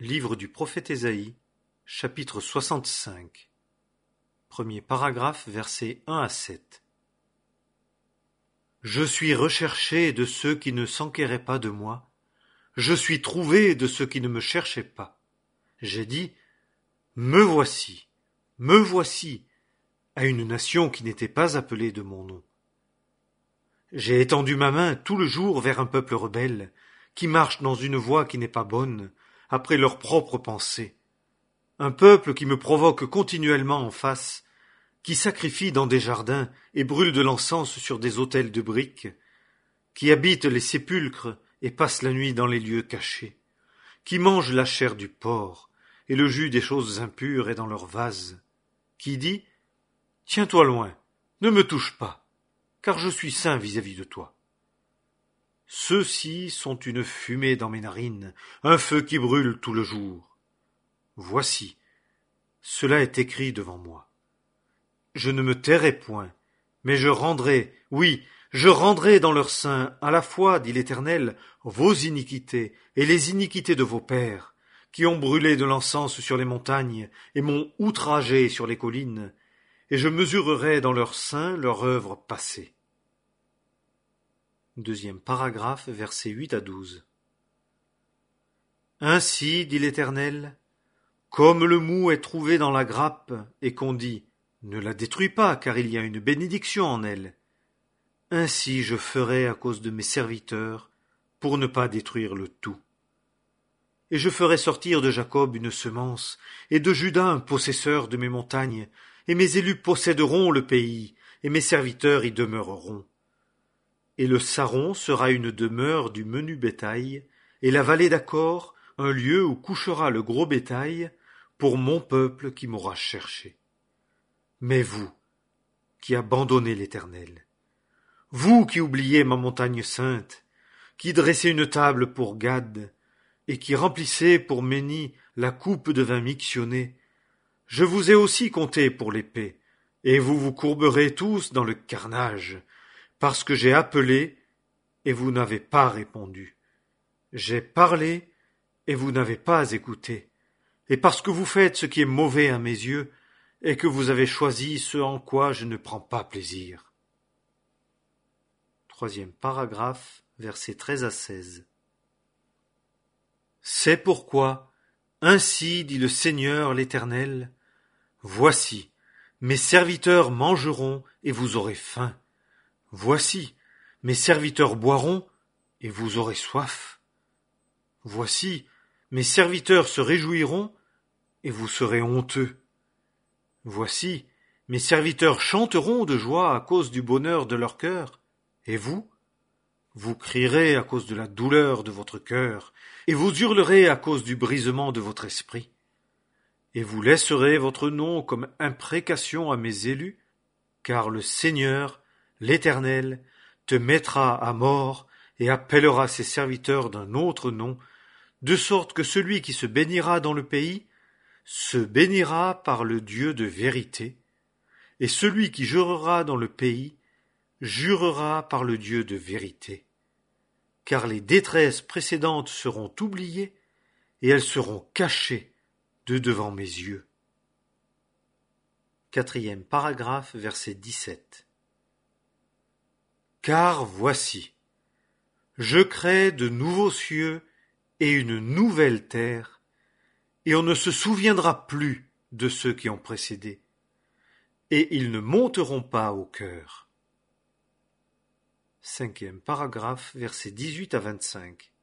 Livre du prophète Ésaïe, chapitre 65. Premier paragraphe, versets 1 à 7. Je suis recherché de ceux qui ne s'enquéraient pas de moi. Je suis trouvé de ceux qui ne me cherchaient pas. J'ai dit, me voici, à une nation qui n'était pas appelée de mon nom. J'ai étendu ma main tout le jour vers un peuple rebelle, qui marche dans une voie qui n'est pas bonne, après leurs propres pensées. Un peuple qui me provoque continuellement en face, qui sacrifie dans des jardins et brûle de l'encens sur des autels de briques, qui habite les sépulcres et passe la nuit dans les lieux cachés, qui mange la chair du porc et le jus des choses impures est dans leurs vases, qui dit « Tiens-toi loin, ne me touche pas, car je suis saint vis-à-vis de toi. » Ceux-ci sont une fumée dans mes narines, un feu qui brûle tout le jour. Voici, cela est écrit devant moi. Je ne me tairai point, mais je rendrai, oui, je rendrai dans leur sein, à la fois, dit l'Éternel, vos iniquités et les iniquités de vos pères, qui ont brûlé de l'encens sur les montagnes et m'ont outragé sur les collines, et je mesurerai dans leur sein leur œuvre passée. Deuxième paragraphe, versets 8 à 12. Ainsi, dit l'Éternel, comme le mou est trouvé dans la grappe, et qu'on dit, ne la détruis pas, car il y a une bénédiction en elle. Ainsi je ferai à cause de mes serviteurs, pour ne pas détruire le tout. Et je ferai sortir de Jacob une semence, et de Juda un possesseur de mes montagnes, et mes élus posséderont le pays, et mes serviteurs y demeureront. Et le Saron sera une demeure du menu bétail, et la vallée d'Accor un lieu où couchera le gros bétail, pour mon peuple qui m'aura cherché. Mais vous, qui abandonnez l'Éternel, vous qui oubliez ma montagne sainte, qui dressez une table pour Gad, et qui remplissez pour Méni la coupe de vin mixtionné, je vous ai aussi compté pour l'épée, et vous vous courberez tous dans le carnage, parce que j'ai appelé, et vous n'avez pas répondu. J'ai parlé, et vous n'avez pas écouté. Et parce que vous faites ce qui est mauvais à mes yeux, et que vous avez choisi ce en quoi je ne prends pas plaisir. Troisième paragraphe, versets 13 à 16. C'est pourquoi, ainsi dit le Seigneur l'Éternel, voici, mes serviteurs mangeront, et vous aurez faim. Voici, mes serviteurs boiront, et vous aurez soif. Voici, mes serviteurs se réjouiront, et vous serez honteux. Voici, mes serviteurs chanteront de joie à cause du bonheur de leur cœur, et vous crierez à cause de la douleur de votre cœur, et vous hurlerez à cause du brisement de votre esprit. Et vous laisserez votre nom comme imprécation à mes élus, car le Seigneur, l'Éternel, te mettra à mort et appellera ses serviteurs d'un autre nom, de sorte que celui qui se bénira dans le pays se bénira par le Dieu de vérité, et celui qui jurera dans le pays jurera par le Dieu de vérité. Car les détresses précédentes seront oubliées, et elles seront cachées de devant mes yeux. Quatrième paragraphe, verset 17. Car voici, je crée de nouveaux cieux et une nouvelle terre, et on ne se souviendra plus de ceux qui ont précédé, et ils ne monteront pas au cœur. Cinquième paragraphe, versets 18 à 25.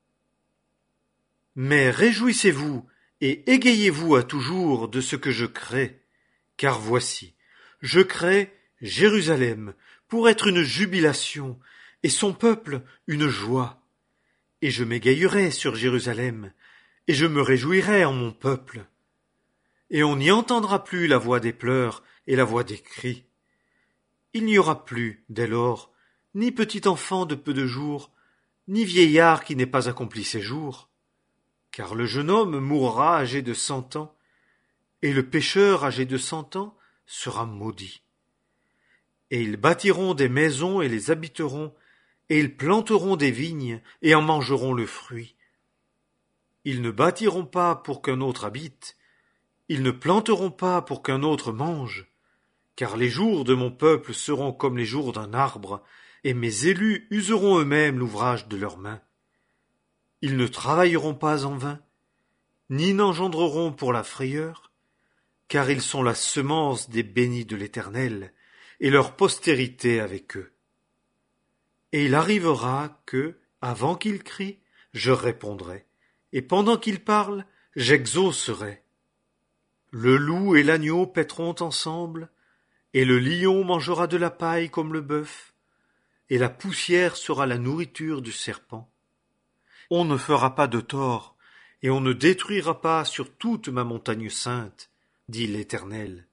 Mais réjouissez-vous et égayez-vous à toujours de ce que je crée, car voici, je crée Jérusalem pour être une jubilation, et son peuple une joie. Et je m'égayerai sur Jérusalem, et je me réjouirai en mon peuple. Et on n'y entendra plus la voix des pleurs et la voix des cris. Il n'y aura plus, dès lors, ni petit enfant de peu de jours, ni vieillard qui n'ait pas accompli ses jours. Car le jeune homme mourra âgé de 100 ans, et le pécheur âgé de 100 ans sera maudit. Et ils bâtiront des maisons et les habiteront, et ils planteront des vignes et en mangeront le fruit. Ils ne bâtiront pas pour qu'un autre habite, ils ne planteront pas pour qu'un autre mange, car les jours de mon peuple seront comme les jours d'un arbre, et mes élus useront eux-mêmes l'ouvrage de leurs mains. Ils ne travailleront pas en vain, ni n'engendreront pour la frayeur, car ils sont la semence des bénis de l'Éternel, et leur postérité avec eux. Et il arrivera que, avant qu'ils crient, je répondrai, et pendant qu'ils parlent, j'exaucerai. Le loup et l'agneau paîtront ensemble, et le lion mangera de la paille comme le bœuf, et la poussière sera la nourriture du serpent. On ne fera pas de tort, et on ne détruira pas sur toute ma montagne sainte, dit l'Éternel.